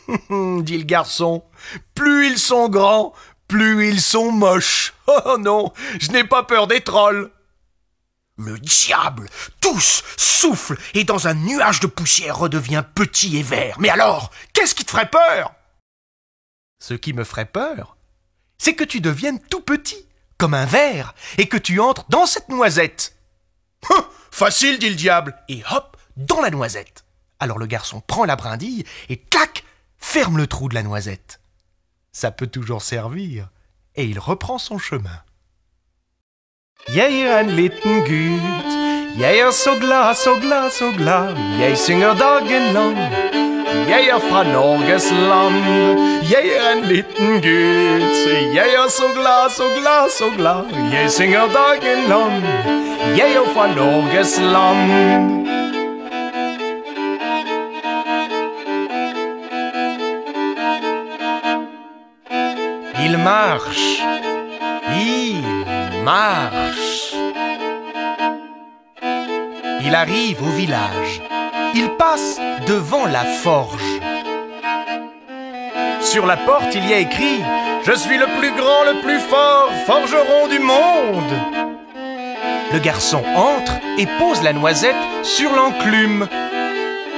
dit le garçon. Plus ils sont grands, plus ils sont moches. Oh non, je n'ai pas peur des trolls. Le diable tousse, souffle et dans un nuage de poussière redevient petit et vert. Mais alors, qu'est-ce qui te ferait peur? Ce qui me ferait peur, c'est que tu deviennes tout petit, comme un ver, et que tu entres dans cette noisette. Facile, dit le diable, et hop, dans la noisette. Alors le garçon prend la brindille et clac, ferme le trou de la noisette. Ça peut toujours servir, et il reprend son chemin. Jeg en liten gutt, jeg så glad, så glad, så glad. Jeg synger dagen lang, jeg fra Norges land. Jeg en liten gutt, jeg så glad, så glad, så glad. Jeg synger dagen lang, jeg fra Norges land. Il marche, il marche. Il arrive au village. Il passe devant la forge. Sur la porte, il y a écrit « Je suis le plus grand, le plus fort, forgeron du monde ». Le garçon entre et pose la noisette sur l'enclume.